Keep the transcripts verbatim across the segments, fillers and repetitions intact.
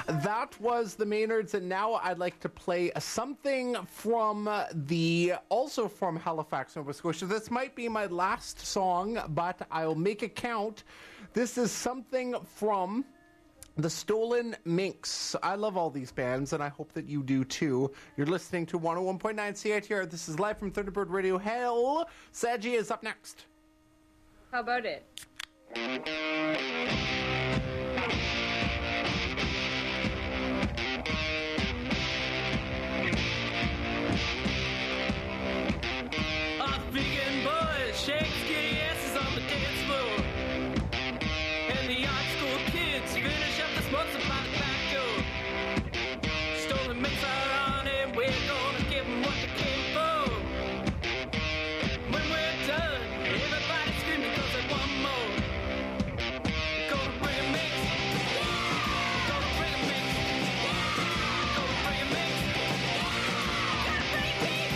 That was the Maynards, and now I'd like to play something from the, also from Halifax, Nova Scotia. This might be my last song, but I'll make it count. This is something from the Stolen Minks. I love all these bands, and I hope that you do too. You're listening to one oh one point nine C I T R. This is live from Thunderbird Radio. Hell, Saji is up next. How about it? Vegan boys shake skinny asses on the dance floor, and the art school kids finish up the smokes by the back door. Stolen minks are on, and we're gonna give them what they came for. When we're done, everybody's screaming 'cause they want more. We're gonna bring a mix. We're gonna bring a mix. We're gonna bring a mix. Gotta bring a mix.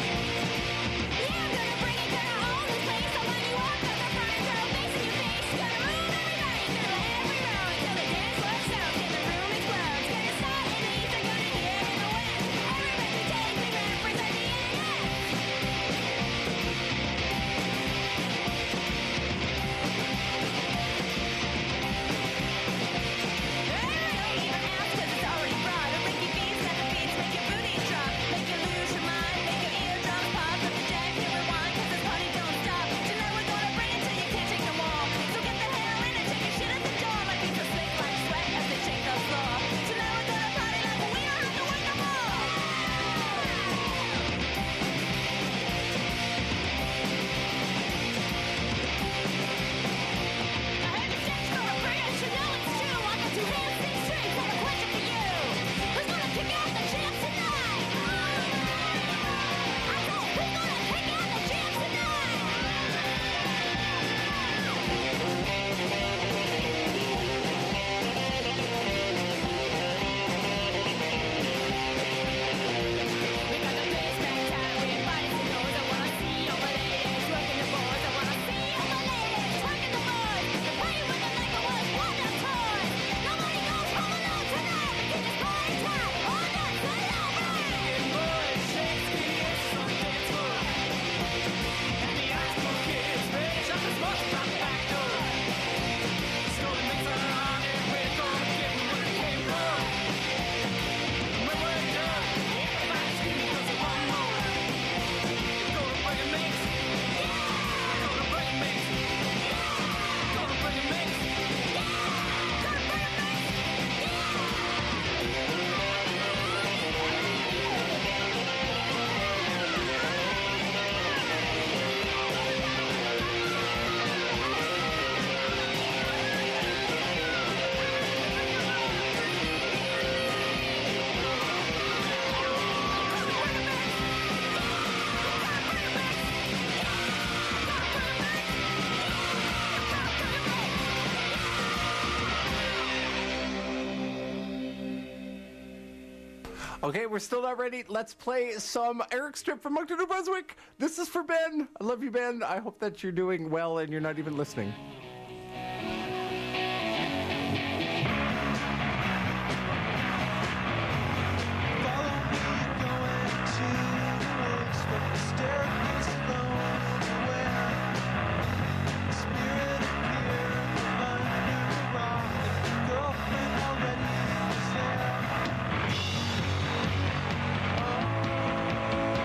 Okay, we're still not ready. Let's play some Eric Strip from Moncton, New Brunswick. This is for Ben. I love you, Ben. I hope that you're doing well and you're not even listening.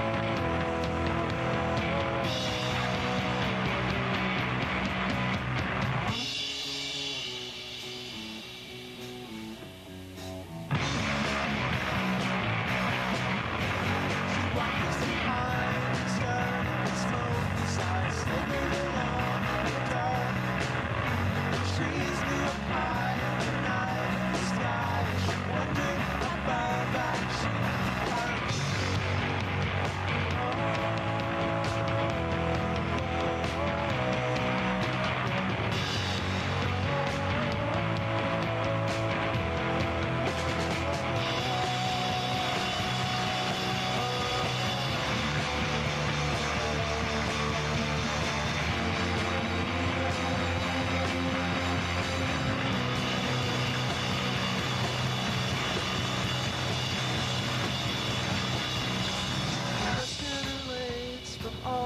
Oh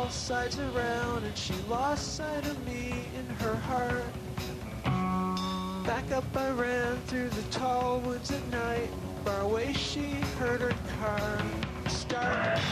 sides around, and she lost sight of me in her heart. Back up I ran through the tall woods at night. Far away she heard her car start.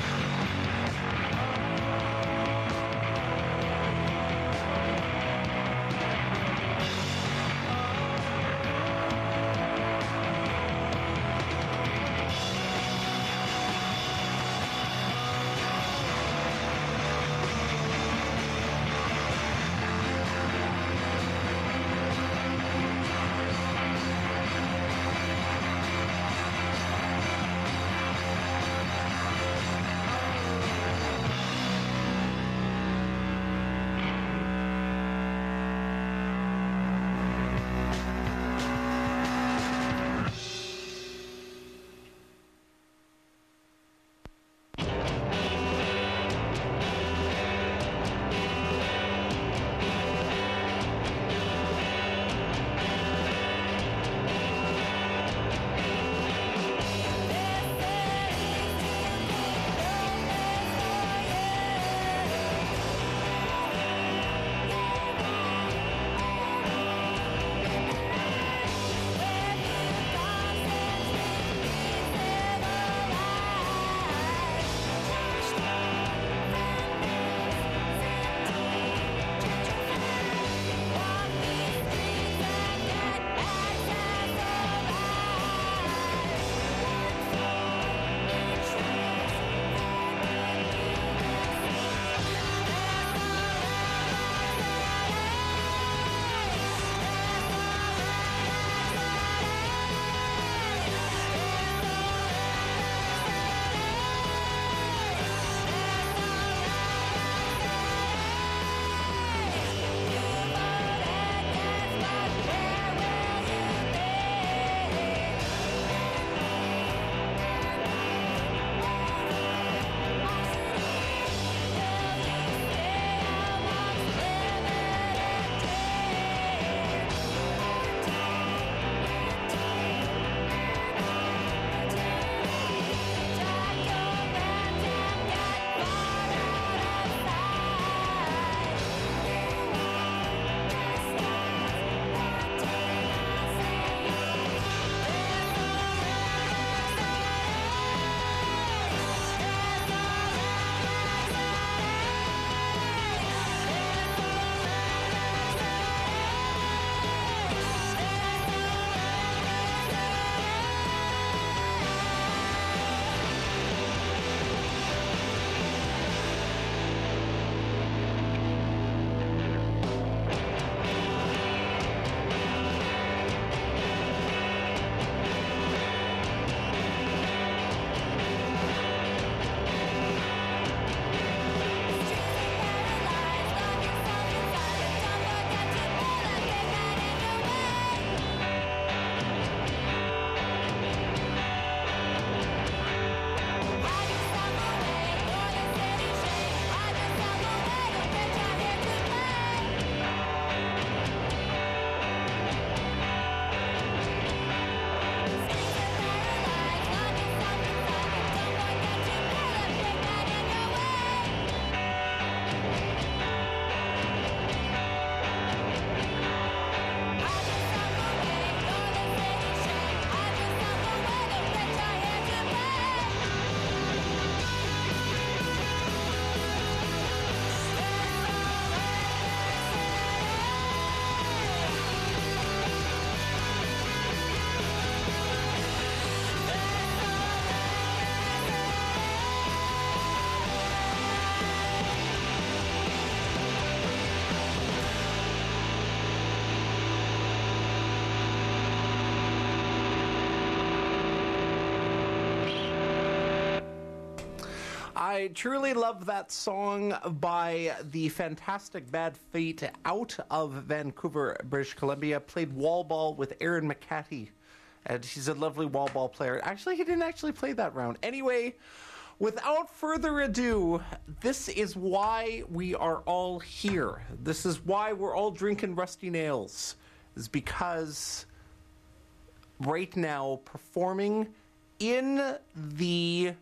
I truly love that song by the fantastic Bad Fate out of Vancouver, British Columbia. Played wall ball with Aaron McCarty, and he's a lovely wall ball player. Actually, he didn't actually play that round. Anyway, without further ado, this is why we are all here. This is why we're all drinking Rusty Nails. Is because right now, performing in the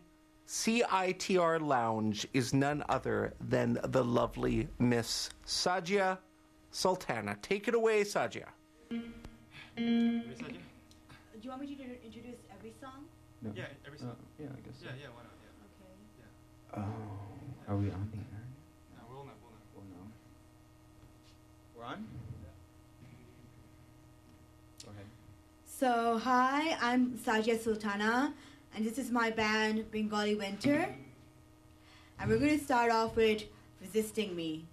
C I T R Lounge is none other than the lovely Miss Sajia Sultana. Take it away, Sajia. Do you want me to introduce every song? No. Yeah, every song. Uh, yeah, I guess so. Yeah, yeah, why not? Yeah. Okay. Oh, are we on the air? No, we'll not, we'll not. Oh, no. We're on? Go ahead. So, hi, I'm Sajia Sultana, and this is my band, Bengali Winter. And we're going to start off with Resisting Me.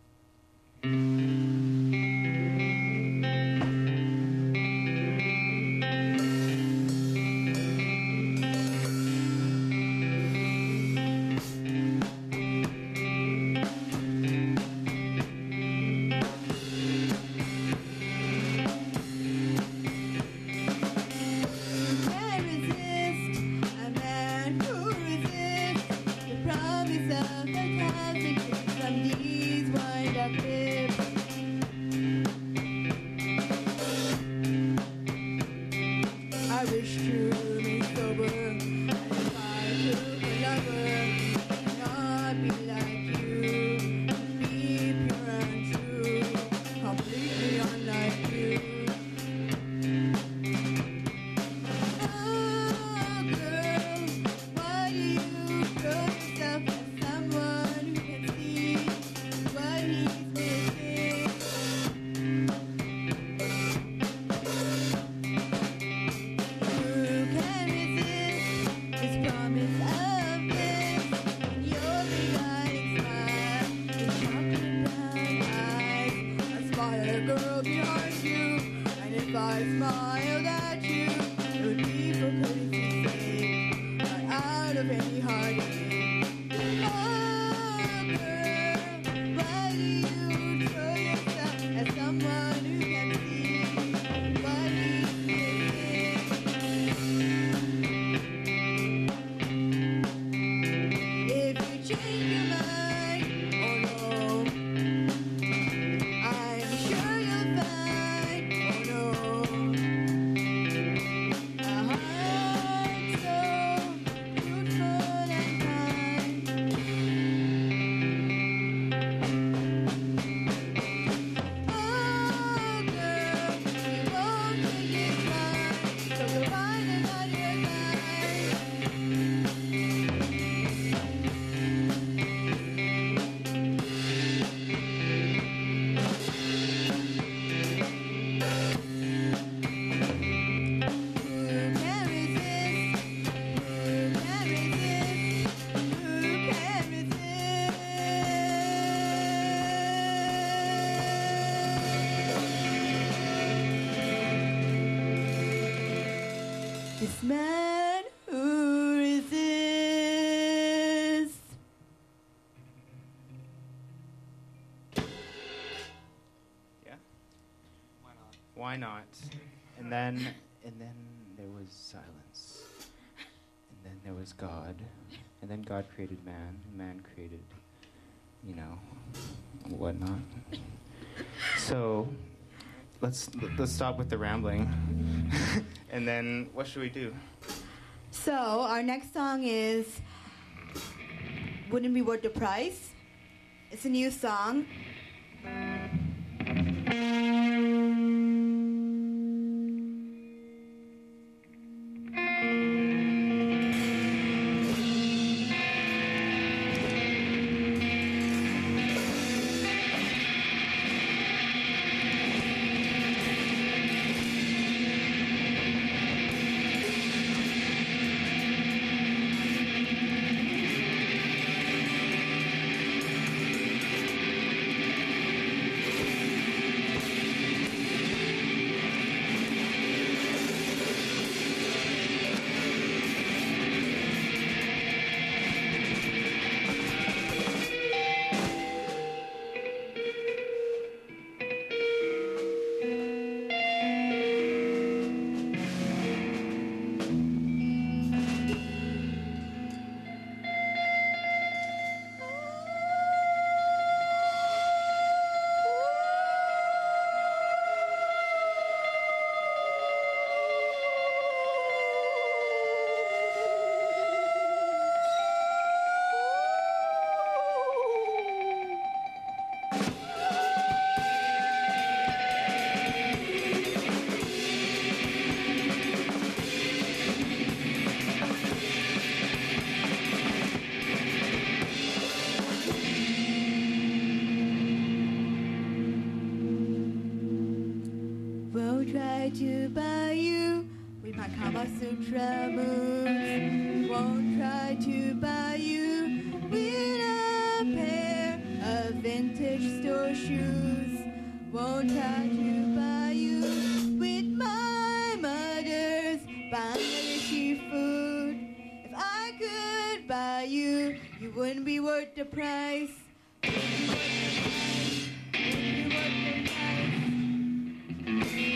This man who resists. Yeah? Why not? Why not? And then, and then there was silence. And then there was God. And then God created man. And man created, you know, whatnot. So, let's let's stop with the rambling. And then, what should we do? So, our next song is Wouldn't Be Worth the Price. It's a new song. Thank to buy you with my Kama Sutra moves. Won't try to buy you with a pair of vintage store shoes. Won't try to buy you with my mother's Bangladeshi food. If I could buy you, you wouldn't be worth the price. Wouldn't be worth the price. Wouldn't be worth the price.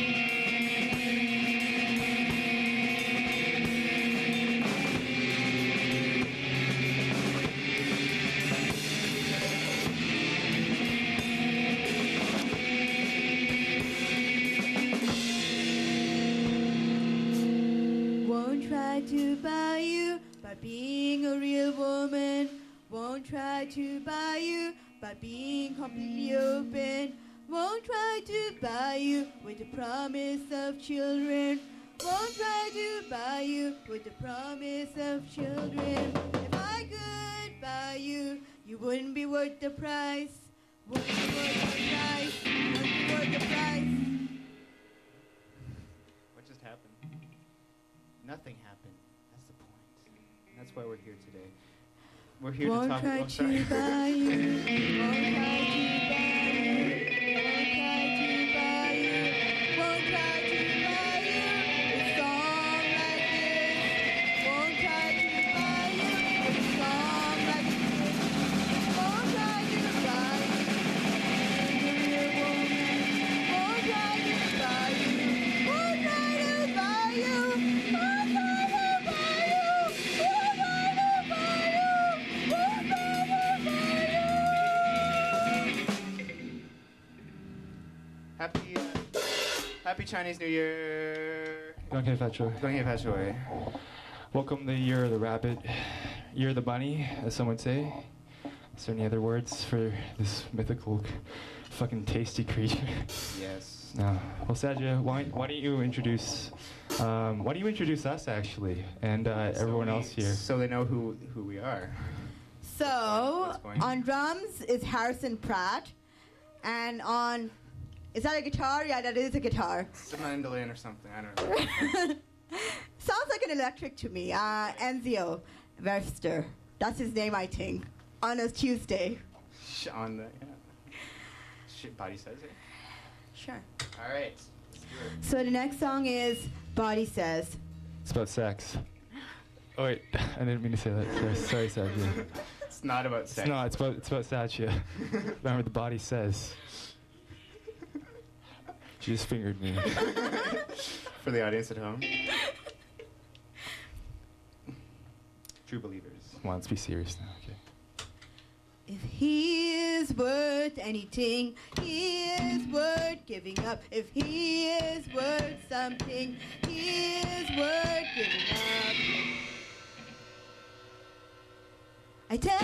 Won't try to buy you by being a real woman. Won't try to buy you by being completely open. Won't try to buy you with the promise of children. Won't try to buy you with the promise of children. If I could buy you, you wouldn't be worth the price. Wouldn't be worth the price. Wouldn't be worth the price. What just happened? Nothing happened. That's the point. And that's why we're here today. We're here Won't to talk. try Oh, sorry. to buy you. Won't try to buy you. Won't try to buy you. Won't try to buy you. A song like this. Won't try to buy you. A song like this. Won't try to buy you. Being a real woman. Won't try to buy you. Won't try to buy you. Won't try to buy you. Won't try to buy you. Happy, uh, happy Chinese New Year. Gonghe Fachoi. Gonghe Fachoi. Welcome the year of the rabbit, year of the bunny, as some would say. Is there any other words for this mythical, fucking tasty creature? Yes. No. Well, Sajia, why, why don't you introduce, um, why don't you introduce us actually, and uh, So everyone we- else here? So they know who who we are. So, What's going- on drums is Harrison Pratt, and on, is that a guitar? Yeah, that is a guitar. It's a mandolin or something. I don't know. Sounds like an electric to me. Uh, Enzio Webster. That's his name, I think. On a Tuesday. Sh- on the yeah. Shit, body says it. Sure. All right. Let's do it. So the next song is Body Says. It's about sex. Oh wait, I didn't mean to say that. Sorry, sorry Sajia. It's not about sex. It's not. It's about it's about Sajia. Remember, the body says. She just fingered me. For the audience at home. True believers. Come on, let's be serious now. Okay. If he is worth anything, he is worth giving up. If he is worth something, he is worth giving up. I tell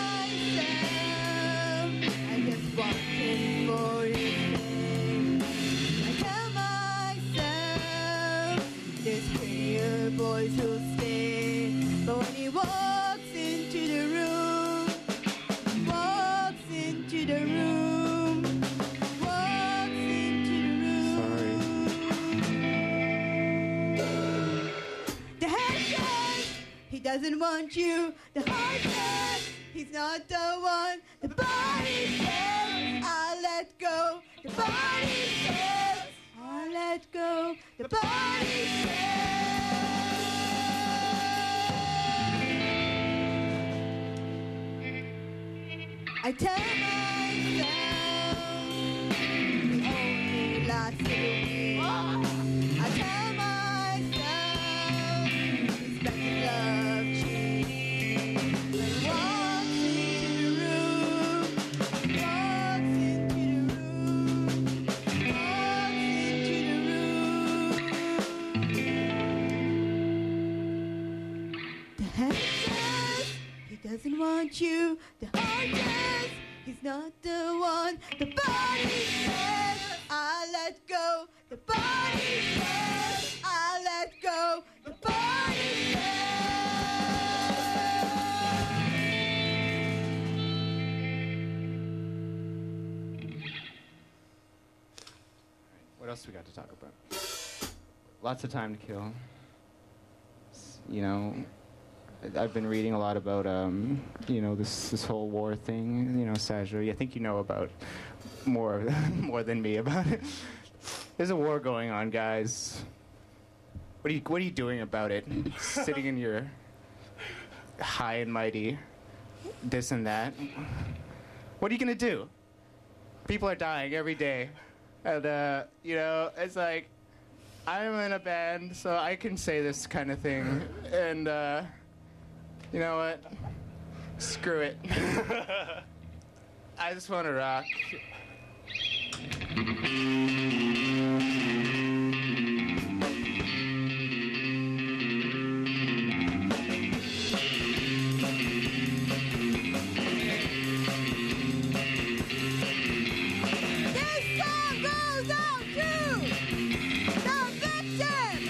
myself I just want him for his name. I tell myself there's prettier boys who'll stay. But when he walks into the room, walks into the room, walks into the room. The head says he doesn't want you. The heart says he's not the one. The body says I'll let go. The body says I'll let go. The body says. I tell myself it only lasts a week. I tell myself respect and love cheap. When he walks into the room, walks into the room, walks into the room. The head says he doesn't want you. The heart says he's not the one. The body says I'll let go. The body says I'll let go. The body What else we got to talk about? lots of time to kill. S- You know, I- I've been reading a lot about, um, you know, this this whole war thing. You know, Sajra, I think you know about more more than me about it. There's a war going on, guys. What are you What are you doing about it? Sitting in your high and mighty, this and that. What are you gonna do? People are dying every day, and uh, you know, it's like I'm in a band, so I can say this kind of thing, and uh, you know what? Screw it. I just want to rock. This song goes out to the victims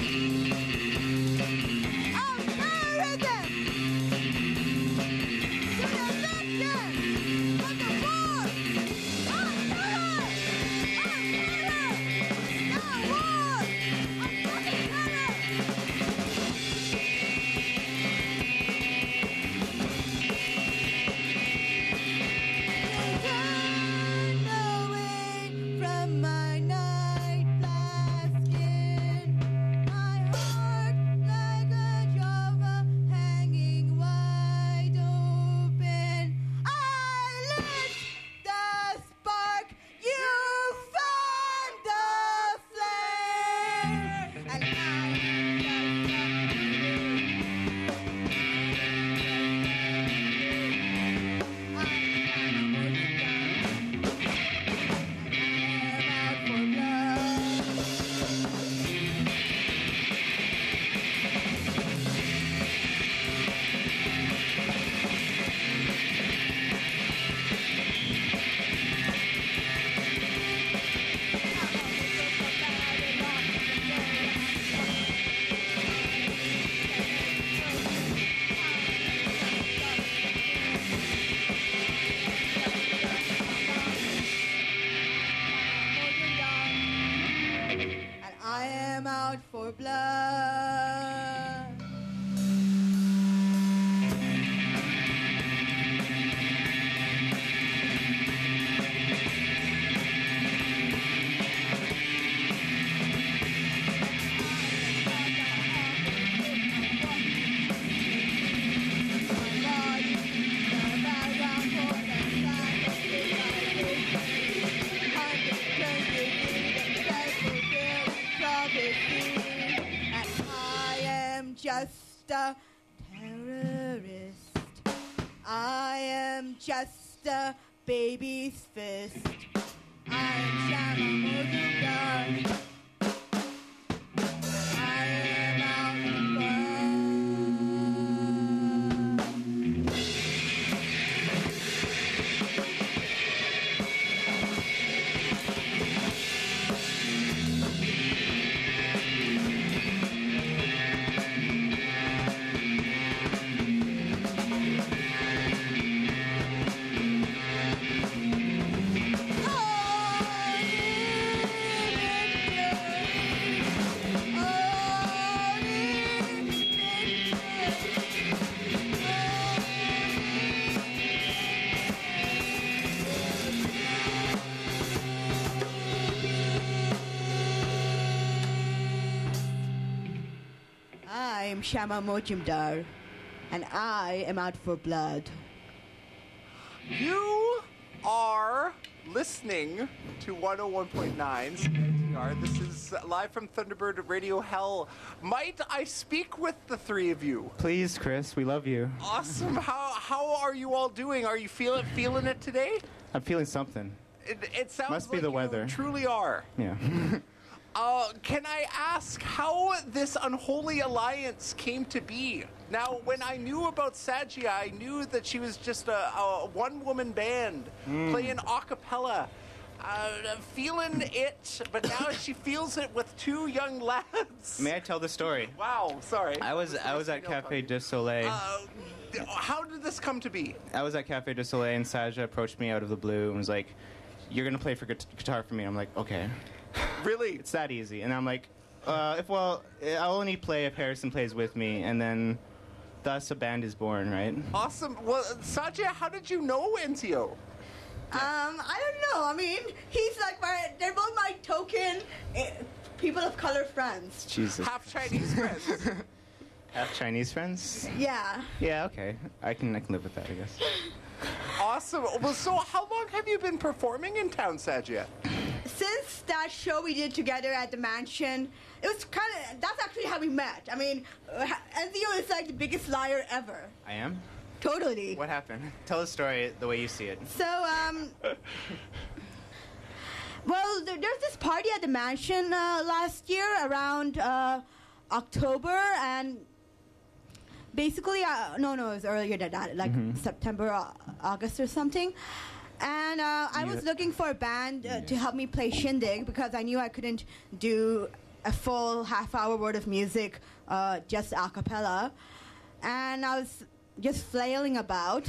of terrorism, to the victims of the war on terror, on terror, the war on fucking terror. Turn away from my night flasking, my heart like a Java hanging wide open. I lit the spark, you fanned the flame, and and I am out for blood. And I am just a terrorist. I am just a baby's fist. I am Shamamoduga. I am out for I'm Shama Mojumdar, and I am out for blood. You are listening to one oh one point nine C I T R. This is live from Thunderbird Radio Hell. Might I speak with the three of you? Please, Chris, we love you. Awesome. How how are you all doing? Are you feeling feeling it today? I'm feeling something. It, it sounds Must be like the you weather. truly are. Yeah. Uh, can I ask how this unholy alliance came to be? Now, when I knew about Sagia, I knew that she was just a, a one-woman band playing a cappella, uh, feeling it, but now she feels it with two young lads. May I tell the story? Wow, sorry. I was I was at Cafe du Soleil. Uh, how did this come to be? I was at Cafe du Soleil, and Saja approached me out of the blue and was like, "You're gonna play for gu- guitar for me." I'm like, "Okay." Really? It's that easy. And I'm like, Uh, if well, I'll only play if Harrison plays with me, and then thus a band is born, right? Awesome. Well, Sajia, how did you know Enzio? Um, I don't know. I mean, he's like my, they're both my token eh, people of color friends. Jesus. Half Chinese friends. Half Chinese friends? Yeah. Yeah, okay. I can I can live with that, I guess. Awesome. Well, so how long have you been performing in town, Sajia? Since that show we did together at the mansion, it was kind of, that's actually how we met. I mean, uh, Enzio is like the biggest liar ever. I am? Totally. What happened? Tell the story the way you see it. So, um, well, there, there's this party at the mansion uh, last year around uh, October, and basically, uh, no, no, it was earlier than that, like Mhm. September, uh, August or something. And uh, I You- was looking for a band uh, to help me play shindig because I knew I couldn't do a full half hour worth of music uh, just a cappella. And I was just flailing about.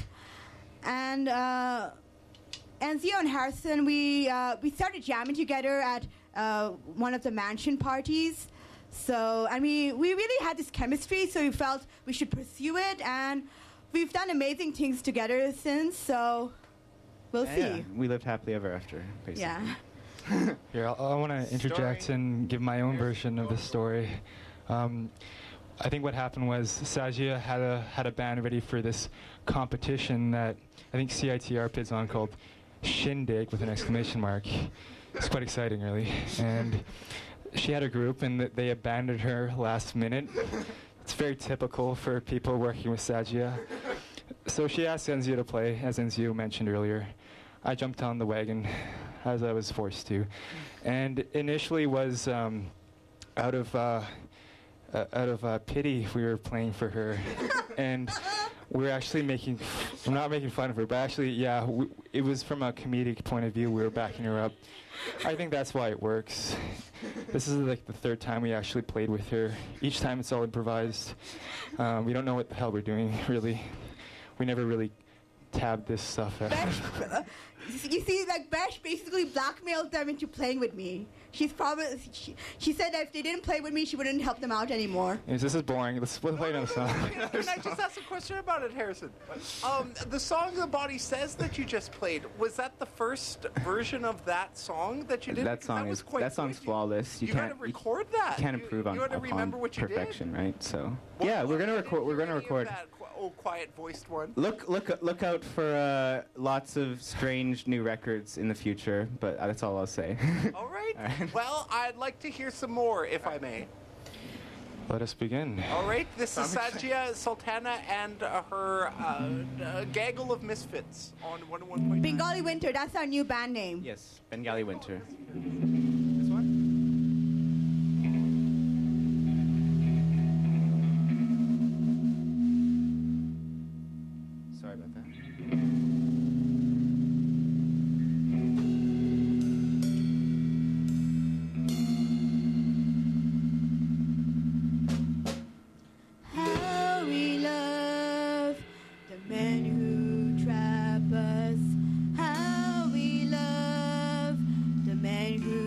And uh, Enzio and Harrison, we uh, we started jamming together at uh, one of the mansion parties. So, and we, we really had this chemistry, so we felt we should pursue it. And we've done amazing things together since, so we'll Yeah, see. yeah. We lived happily ever after, basically. Yeah. Here, I, I want to interject Story. and give my own version of the story. Um, I think what happened was Sajia had a had a band ready for this competition that I think C I T R bids on called Shindig with an exclamation mark. It's quite exciting, really. And she had a group, and th- they abandoned her last minute. It's very typical for people working with Sajia. So she asked Enzio to play, as Enzio mentioned earlier. I jumped on the wagon, as I was forced to, and initially was um, out of uh, uh, out of uh, pity we were playing for her, and we were actually making. I'm not making fun of her, but actually, yeah, we, it was from a comedic point of view. We were backing her up. I think that's why it works. This is like the third time we actually played with her. Each time it's all improvised. Um, we don't know what the hell we're doing, really. We never really tabbed this stuff out. Besh, uh, you see, like Besh basically blackmailed them into playing with me. She's probably she, she said that if they didn't play with me, she wouldn't help them out anymore. Yes, this is boring. Let's play another song. Can, can I just ask a question about it, Harrison? Um, the song "The Body Says" that you just played, was that the first version of that song that you did? That Because song was is quite that song's good. flawless. You, You, can't had to record that. You can't You- improve on You had to upon remember what you perfection, right? So did. yeah, Well, we're gonna I record. didn't We're hear gonna any of record. that qu- old quiet-voiced one. Look, look, look out for uh, lots of strange new records in the future. But uh, that's all I'll say. All right. All right. Well, I'd like to hear some more, if I may. Let us begin. All right. This is Sajia Sultana and uh, her uh, uh, gaggle of misfits on one oh one point nine. Bengali Winter, that's our new band name. Yes, Bengali Winter. This one? Sorry about that. How we love the men who trap us. How we love the men who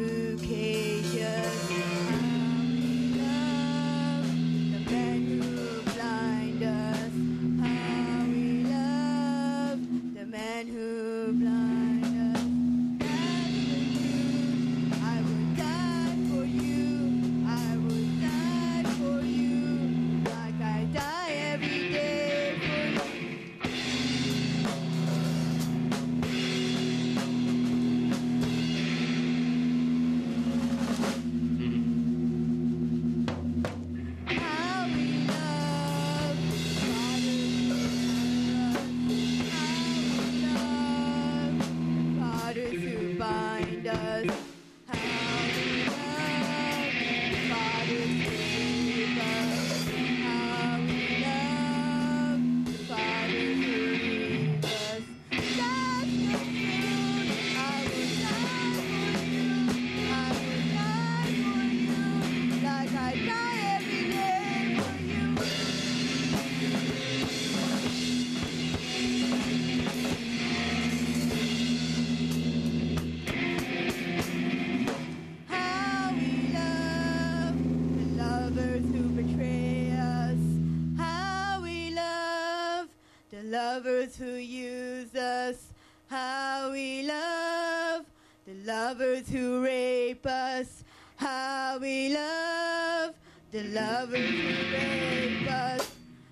lovers who use us, how we love. The lovers who rape us, how we love. The lovers who rape us.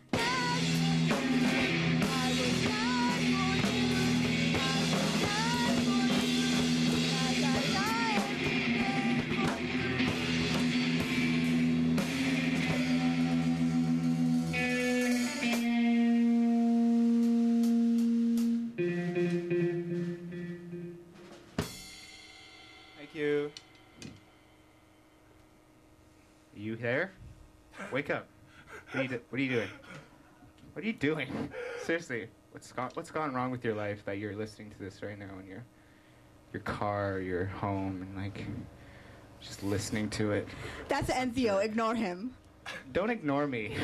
Thank you. Are you there? Wake up. What are you, do- what are you doing? What are you doing? Seriously, what's gone, what's gone wrong with your life that you're listening to this right now in your your car, your home, and like just listening to it? That's Enzio. Ignore him. Don't ignore me.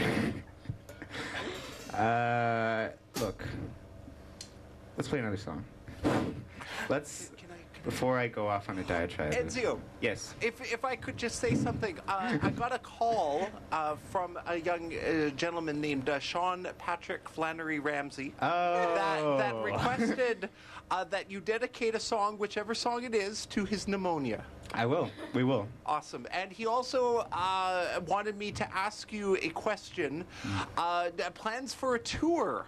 uh, look, let's play another song. Let's. Before I go off on a diatribe. Enzio. Yes. If, if I could just say something, uh, I got a call uh, from a young uh, gentleman named uh, Sean Patrick Flannery Ramsey Oh. that, that requested uh, that you dedicate a song, whichever song it is, to his pneumonia. I will. We will. Awesome. And he also uh, wanted me to ask you a question. Uh, d- plans for a tour?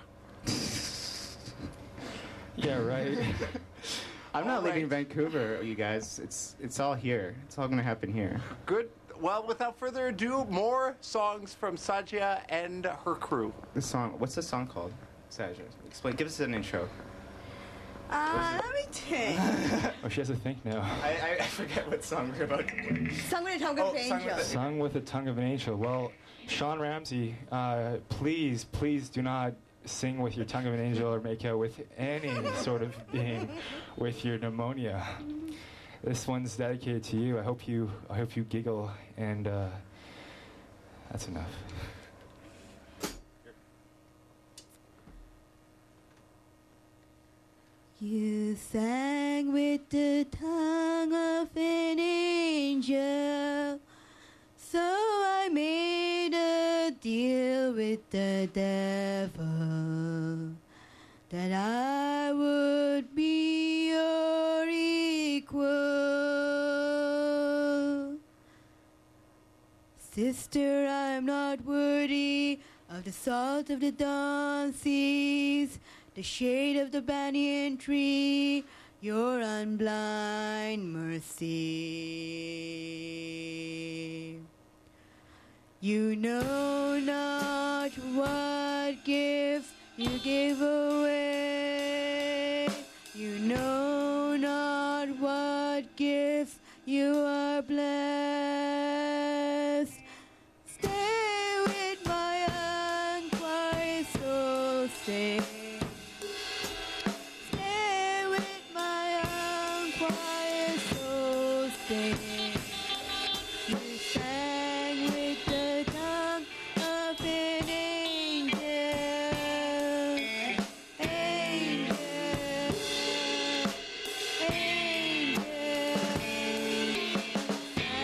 Yeah, right. I'm not All leaving right. Vancouver, you guys. It's it's all here. It's all gonna happen here. Good. Well, without further ado, more songs from Sajia and her crew. The song. What's the song called? Saja, explain. Give us an intro. Uh, let me think. Oh, she has to think now. I, I forget what song we're about to play. Sung with a tongue Oh, of sung with angel. a- Sung with the tongue of an angel. Well, Sean Ramsey, uh, please, please do not sing with your tongue of an angel or make out with any sort of being with your pneumonia. This one's dedicated to you. I hope you, I hope you giggle, and uh, that's enough. You sang with the tongue of an angel, so I made a deal with the devil that I would be your equal. Sister, I'm not worthy of the salt of the dawn seas, the shade of the banyan tree, your unblind mercy. You know not what gifts you gave away. You know not what gifts you are blessed. Stay with my unquiet soul, stay. Stay with my unquiet soul, stay. You sang with the tongue of an angel, angel, angel.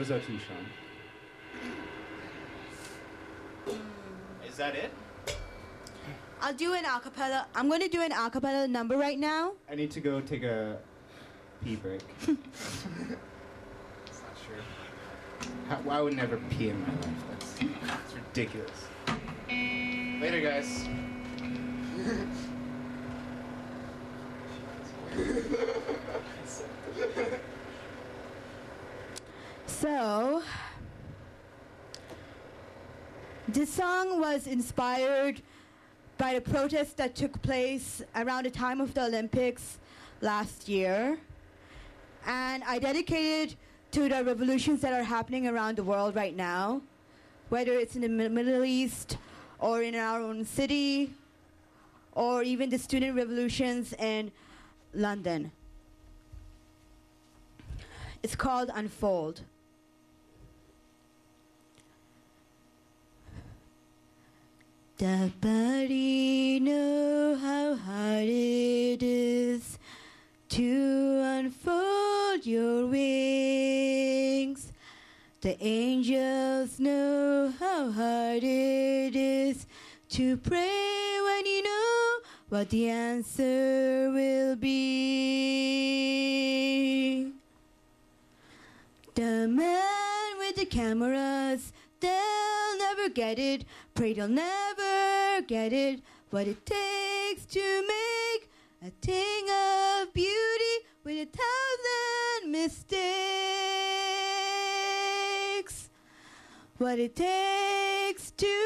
does that to you, Sean? Is that it? I'll do an acapella. I'm going to do an acapella number right now. I need to go take a pee break. It's not sure. How, I would never pee in my life. That's, that's ridiculous. Later, guys. So, this song was inspired by the protests that took place around the time of the Olympics last year. And I dedicated to the revolutions that are happening around the world right now, whether it's in the Mi- Middle East or in our own city, or even the student revolutions in London. It's called Unfold. Does body know how hard it is to unfold your wings? The angels know how hard it is to pray when you know what the answer will be. The man with the cameras, they'll never get it. Pray they'll never get it. What it takes to make a thing of beauty with a thousand mistakes. What it takes to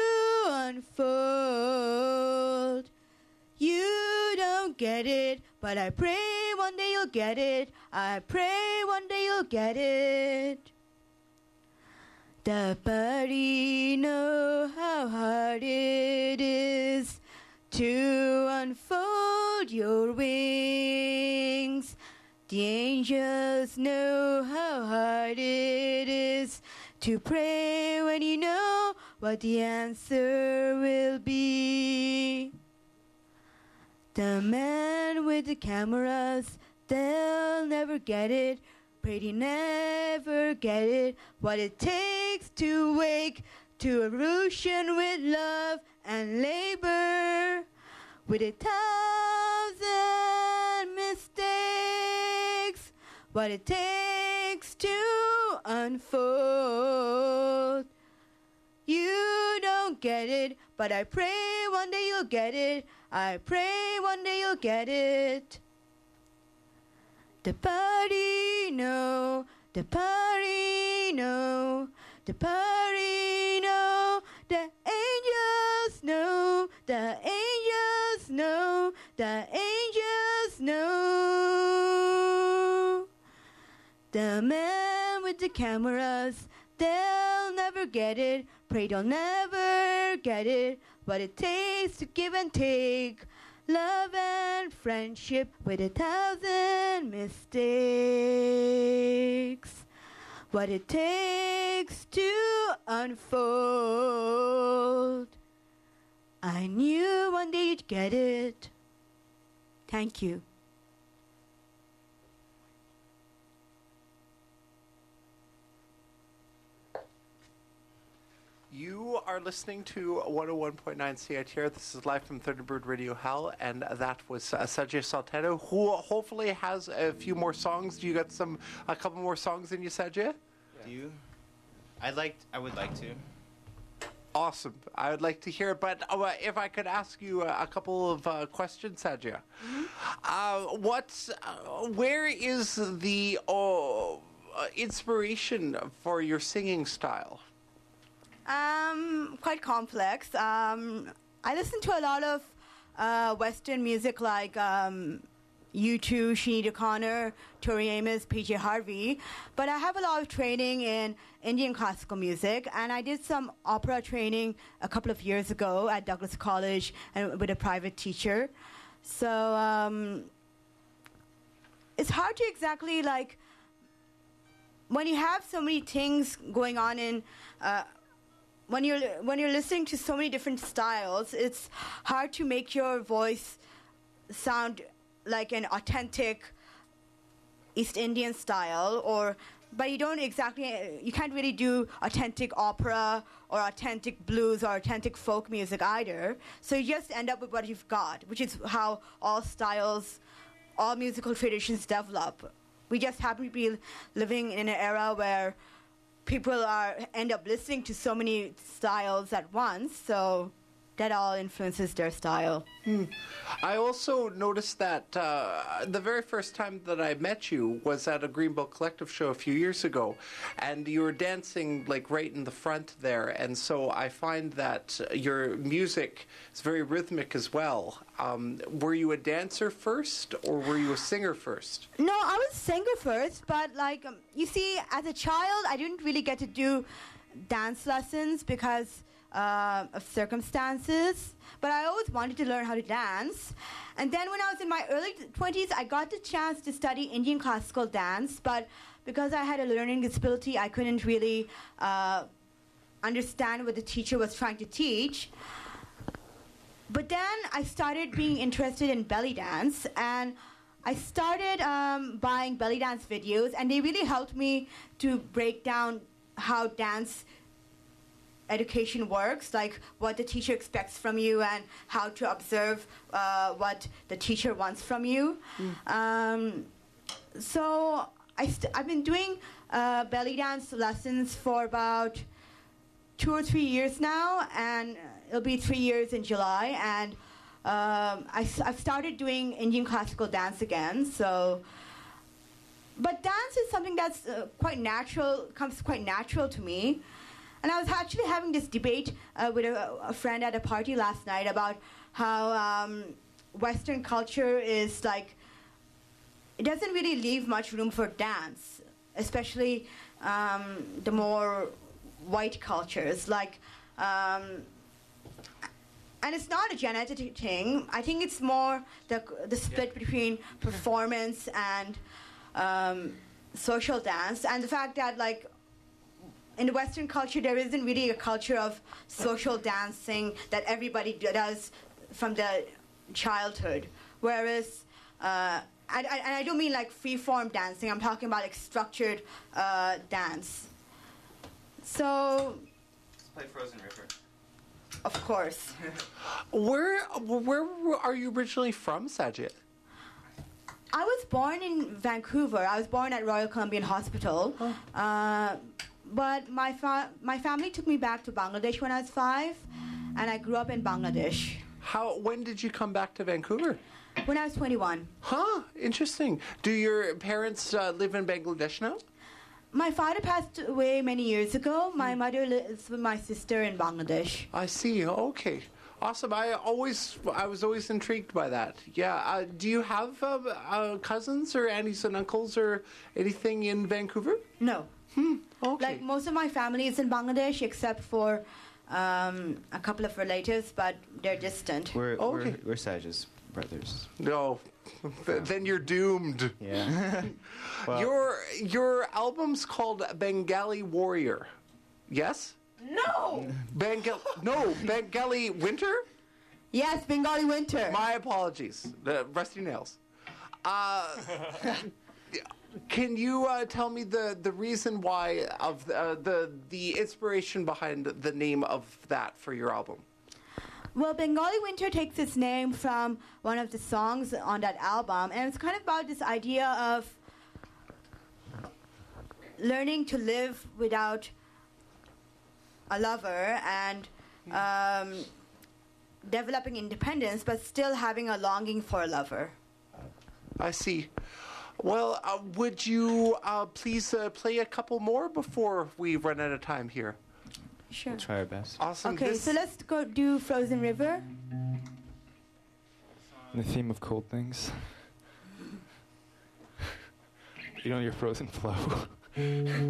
unfold. You don't get it, but I pray one day you'll get it. I pray one day you'll get it. The body know how hard it is to unfold your wings. The angels know how hard it is to pray when you know what the answer will be. The man with the cameras, they'll never get it. Pray they never get it. What it takes to wake to a revolution with love and labor, with a thousand mistakes. What it takes to unfold. You don't get it, but I pray one day you'll get it. I pray one day you'll get it. The party know, the party know, the party know, the angels know, the angels know, the angels know. The man with the cameras, they'll never get it. Pray they'll never get it. What it takes to give and take. Love and friendship with a thousand mistakes. What it takes to unfold. I knew one day you'd get it. Thank you. You are listening to one oh one point nine C I T R. This is live from Thunderbird Radio Hell, and that was uh, Sajay Saltero, who hopefully has a few more songs. Do you got some, a couple more songs in you, Sajay? Do you? I'd like, I would like to. Awesome. I would like to hear it, but uh, if I could ask you uh, a couple of uh, questions, Sajay. Mm-hmm. Uh, what's, uh, where is the uh, inspiration for your singing style? Um, quite complex. Um, I listen to a lot of uh, Western music like um, U two, Sinead O'Connor, Tori Amos, P J Harvey. But I have a lot of training in Indian classical music, and I did some opera training a couple of years ago at Douglas College and with a private teacher. So um, it's hard to exactly, like, when you have so many things going on in... Uh, When you're when you're listening to so many different styles, it's hard to make your voice sound like an authentic East Indian style or but you don't exactly, you can't really do authentic opera or authentic blues or authentic folk music either. So you just end up with what you've got, which is how all styles, all musical traditions develop. We just happen to be living in an era where people are end up listening to so many styles at once, so that all influences their style. Hmm. I also noticed that uh, the very first time that I met you was at a Greenbelt Collective show a few years ago, and you were dancing like right in the front there, and so I find that your music is very rhythmic as well. Um, were you a dancer first, or were you a singer first? No, I was singer first, but like, um, you see, as a child, I didn't really get to do dance lessons because uh, of circumstances, but I always wanted to learn how to dance. And then when I was in my early twenties, I got the chance to study Indian classical dance, but because I had a learning disability, I couldn't really uh, understand what the teacher was trying to teach. But then I started being interested in belly dance, and I started um, buying belly dance videos, and they really helped me to break down how dance education works, like what the teacher expects from you and how to observe uh, what the teacher wants from you. Mm. Um, so I st- I've been doing uh, belly dance lessons for about two or three years now, and it'll be three years in July, and um, I, have started doing Indian classical dance again, so. But dance is something that's uh, quite natural, comes quite natural to me. And I was actually having this debate uh, with a, a friend at a party last night about how um, Western culture is like, it doesn't really leave much room for dance, especially um, the more white cultures. Like, um, and it's not a genetic thing. I think it's more the the split yeah. between performance and um, social dance, and the fact that like in the Western culture there isn't really a culture of social dancing that everybody does from the childhood. Whereas, uh, and, and I don't mean like free-form dancing. I'm talking about like structured uh, dance. So. Let's play Frozen River. Of course. Where where are you originally from, Sajid? I was born in Vancouver. I was born at Royal Columbian Hospital. Oh. Uh, but my fa- my family took me back to Bangladesh when I was five, and I grew up in Bangladesh. How? When did you come back to Vancouver? When I was twenty-one. Huh, interesting. Do your parents uh, live in Bangladesh now? My father passed away many years ago. My mother lives with my sister in Bangladesh. I see. Okay. Awesome. I always, I was always intrigued by that. Yeah. Uh, do you have uh, uh, cousins or aunties and uncles or anything in Vancouver? No. Hmm. Okay. Like most of my family is in Bangladesh, except for um, a couple of relatives, but they're distant. We're okay. we're, we're Saj's brothers. No. Then you're doomed. Yeah. Well, your your album's called Bengali Warrior. Yes? No. Bengal no, Bengali Winter? Yes, Bengali Winter. My apologies. The rusty nails. Uh, can you uh, tell me the, the reason why of uh, the the inspiration behind the name of that for your album? Well, Bengali Winter takes its name from one of the songs on that album, and it's kind of about this idea of learning to live without a lover and um, developing independence, but still having a longing for a lover. I see. Well, uh, would you uh, please uh, play a couple more before we run out of time here? Sure. We'll try our best. Awesome. Okay, This so let's go do Frozen River. The theme of cold things. You know your frozen flow. I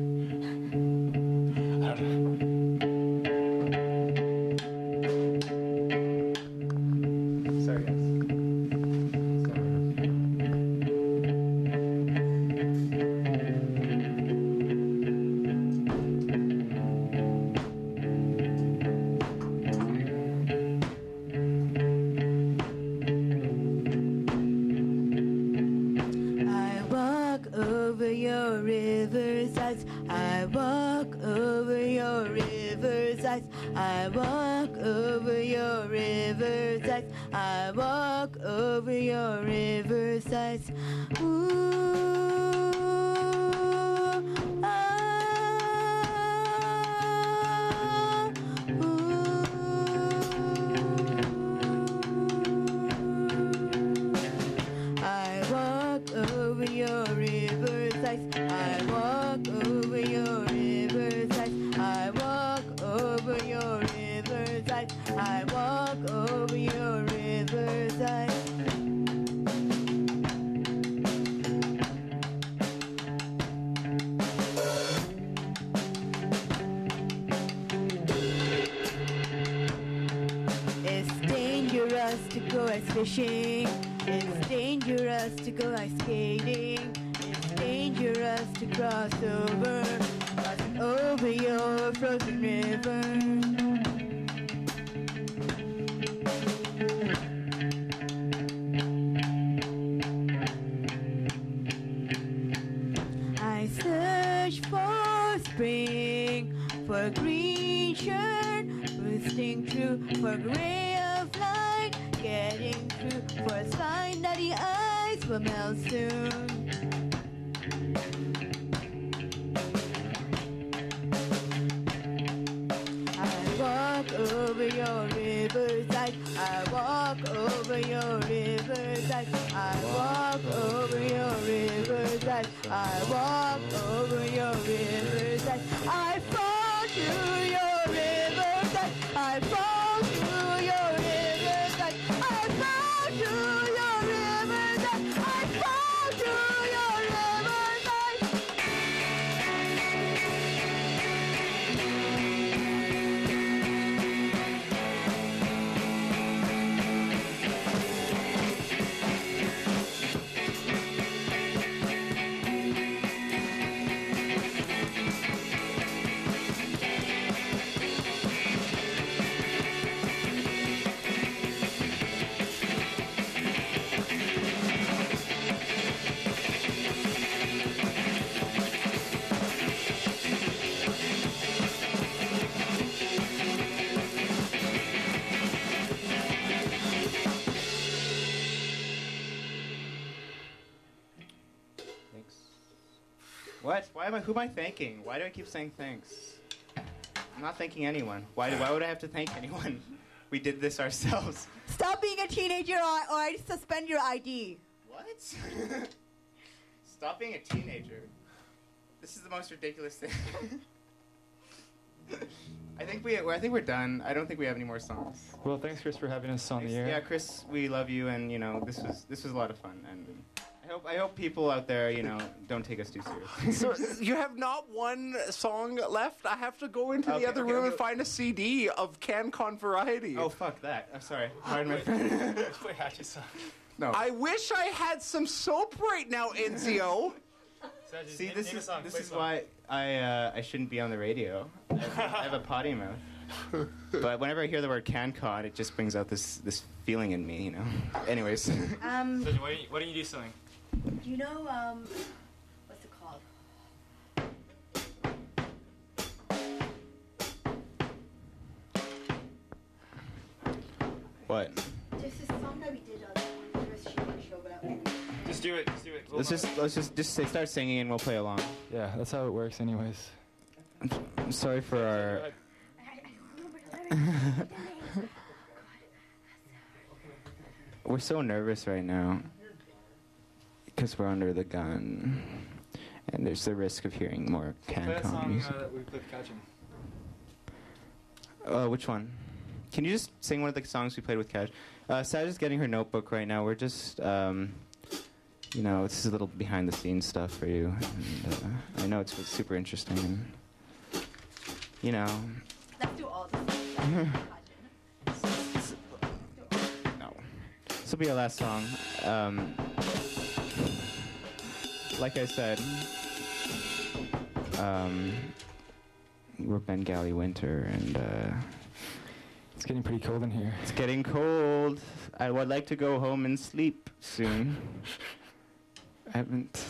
don't know. Sorry, guys. I walk over your rivers as I walk over your riversides. I walk over your riversides. Ooh, ah, ooh. I walk over your riversides. I walk over your riversides. I walk over your riversides. I walk over your riversides. It's dangerous to go ice fishing. It's dangerous to go ice skating. It's dangerous to cross over, crossing over your frozen river. I search for spring, for green shirt, bursting through, for gray of light, getting through, for a sign that the ice will melt soon. I walk over your riverside. I walk over your riverside. I walk over your riverside. I walk over your riverside. I fall through your riverside. I fall through your riverside. I fall through your riverside. I fall through your riverside. Thanks. What? Why am I? Who am I thanking? Why do I keep saying thanks? I'm not thanking anyone. Why? Why would I have to thank anyone? We did this ourselves. Stop being a teenager, or, or I suspend your I D. What? Stop being a teenager. This is the most ridiculous thing. I think we. I think we're done. I don't think we have any more songs. Well, thanks, Chris, for having us on the air. Yeah, Chris, we love you, and you know, this was this was a lot of fun, and I hope I hope people out there, you know, don't take us too seriously. So you have not one song left? I have to go into Okay, the other okay, room okay. and find a C D of CanCon Variety. Oh fuck that! I'm sorry. Pardon my friend. Let's play Hatchet song. No. I wish I had some soap right now, Enzio. See, this is this is why I uh, I shouldn't be on the radio. I have, I have a potty mouth. But whenever I hear the word CanCon, it just brings out this this feeling in me, you know. Anyways. Um, So, why don't you, why don't you do something? do you know, um, what's it called? What? There's this song that we did on the first show, show but I, Just do it. Just do it. We'll Let's know. just let's just just say, start singing and we'll play along. Yeah, that's how it works, anyways. I'm, I'm sorry for our. I, I don't remember the lyrics. We're so nervous right now because we're under the gun, and there's the risk of hearing more Play that CanCon song music. uh, that we played with Kachin. Uh, which one? Can you just sing one of the songs we played with Cash? Uh, Saj is getting her notebook right now. We're just, um, you know, this is a little behind the scenes stuff for you. And, uh, I know it's super interesting. And, you know, Let's do all this. no. This will be our last song. Um, like I said, um, we're Bengali winter, and uh, It's getting pretty cold in here. it's getting cold. I would like to go home and sleep soon. I haven't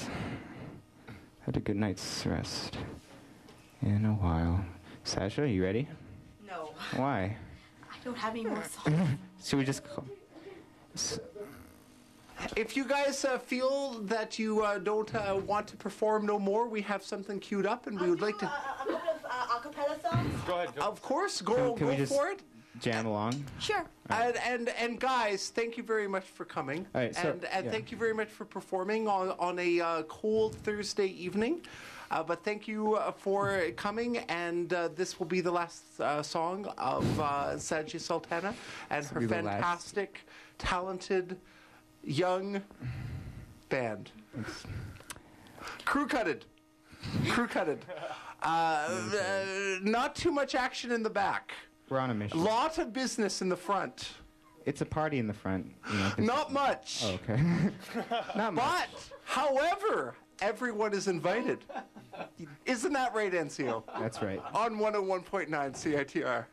had a good night's rest in a while. Sasha, you ready? No, Why? I don't have any more songs. Should we just call? S- If you guys uh, feel that you uh, don't uh, want to perform no more, we have something queued up, and we would like to. A, a couple of uh, acapella songs. Go ahead. Go. Of course, go Can- can go we just- for it. Jam along. Sure. And, and and guys, thank you very much for coming. All right, so- and and yeah. thank you very much for performing on on a uh, cold Thursday evening. Uh, but thank you uh, for coming, and uh, this will be the last uh, song of uh, Sajia Sultana and her will be the last. fantastic, talented, young band. Crew cutted. Crew cutted. Uh, uh, not too much action in the back. We're on a mission. Lot of business in the front. It's a party in the front. You know, 'cause- Not much. Oh, okay. Not much. But, however, everyone is invited. Isn't that right, N C O? That's right. On one oh one point nine C I T R.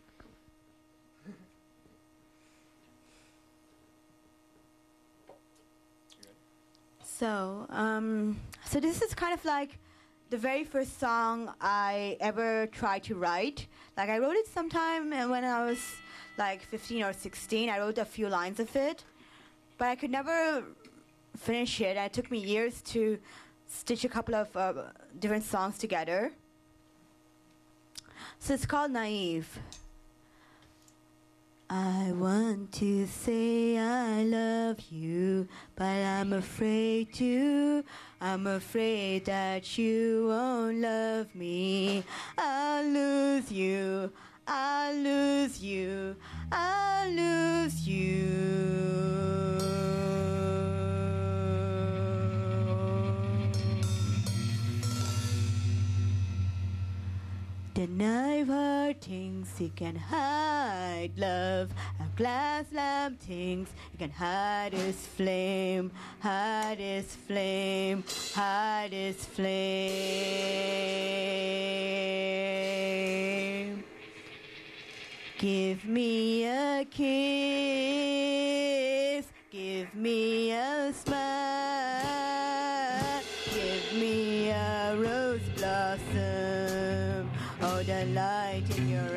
So, um, so this is kind of like the very first song I ever tried to write. Like I wrote it sometime and when I was like fifteen or sixteen. I wrote a few lines of it, but I could never finish it. And it took me years to stitch a couple of uh, different songs together. So it's called Naive. I want to say I love you, but I'm afraid to. I'm afraid that you won't love me. I'll lose you. I'll lose you. I'll lose you. The knife hard things it can hide love. A glass lamp things it can hide its flame, hide its flame, hide its flame. Give me a kiss, give me a smile, give me a rose blossom. Oh, the light in your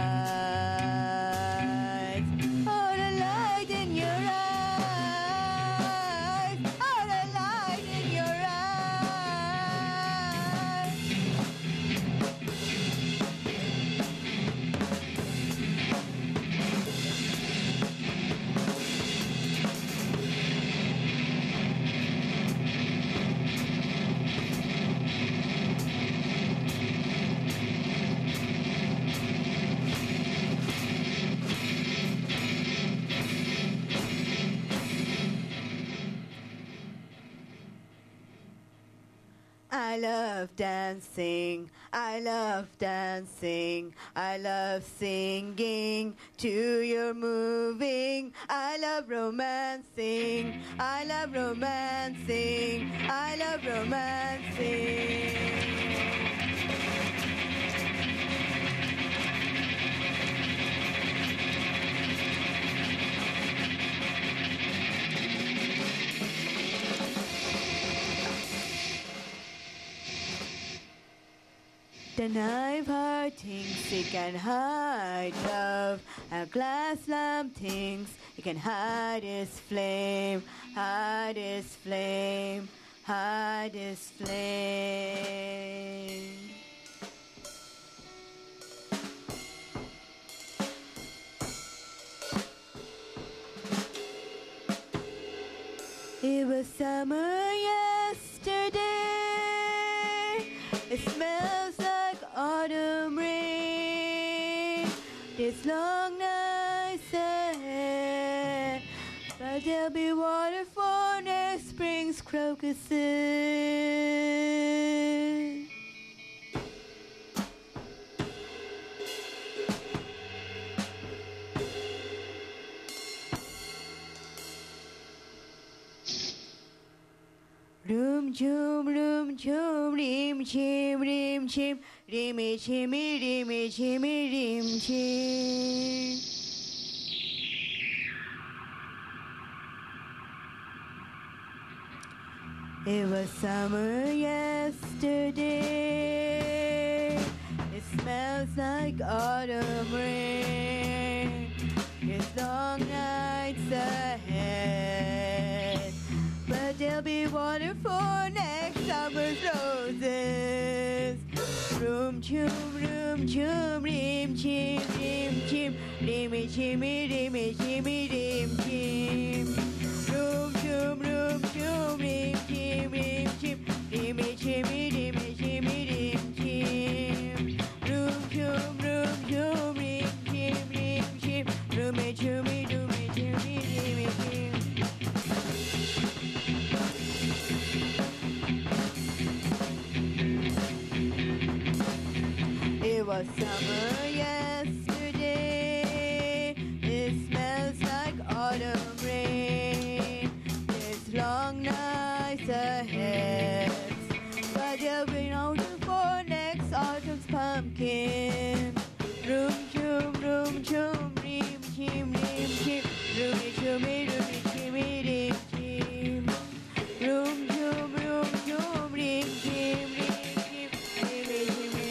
eyes. Oh, the light in your eyes. Oh, the light in your eyes. I love dancing, I love dancing, I love singing to your moving, I love romancing, I love romancing, I love romancing. The knife heart thinks it can hide love. A glass lamp thinks it can hide its flame, hide its flame, hide its flame. It was summer yesterday. It smells like autumn rain. This long nights ahead, but there'll be water for next spring's crocuses. Room chum room chum rim chim rim chim rimmy chimmy rimmy chimmy rim chim. It was summer yesterday. It smells like autumn rain. It's long nights ahead, but there'll be water for next summer's roses. Room chum, room chum, rim chim, rim chim, rimmy chimmy, rimmy chimmy, rim chim. Room chum, room chum, rim chim, rim chim, rimmy chimmy, rimmy chimmy, rim chim. Room chum, room chum, rim chim, rim chim, roomy chummy, roomy chimmy, rimmy chim. It was summer yesterday. It smells like autumn rain. There's long nights ahead, but there'll be no room for next autumn's pumpkin. Room chum, room chum, rim chim, rim chim, roomy chummy, roomy chimmy, rim chim. Room chum, room chum, rim chim, rim chim, rimmy chimmy,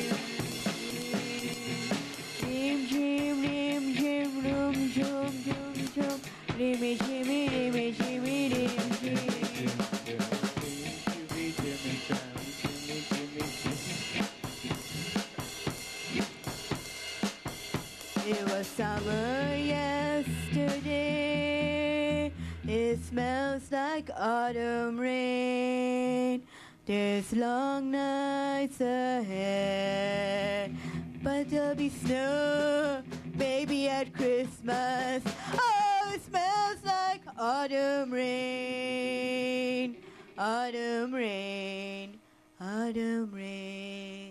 rim chim, rim chim, room chum, chum, chum, rimmy chimmy, rimmy chimmy, rim chim. It was summer yesterday. It smells like autumn rain. There's long nights ahead, but there'll be snow, maybe at Christmas. Oh, it smells like autumn rain, autumn rain, autumn rain.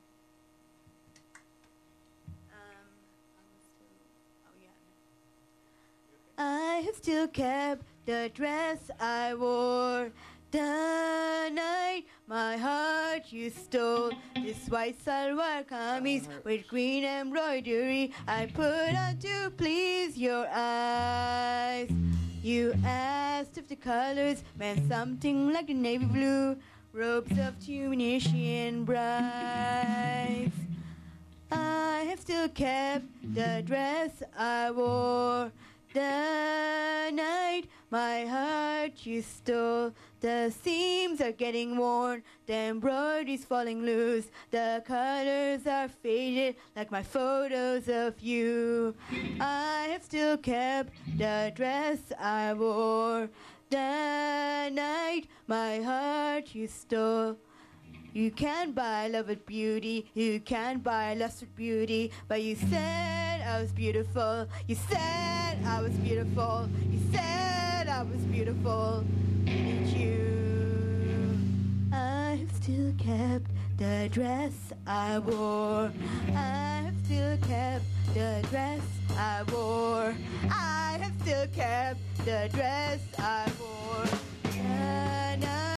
I have still kept the dress I wore the night my heart you stole. This white salwar kameez with green embroidery I put on to please your eyes. You asked if the colors meant something like the navy blue robes of Tunisian brides. I have still kept the dress I wore the night my heart you stole. The seams are getting worn, the embroidery's falling loose, the colors are faded like my photos of you. I have still kept the dress I wore the night my heart you stole. You can't buy love with beauty, you can't buy lust with beauty, but you said I was beautiful, you said I was beautiful, you said I was beautiful, didn't you? I have still kept the dress I wore, I have still kept the dress I wore, I have still kept the dress I wore.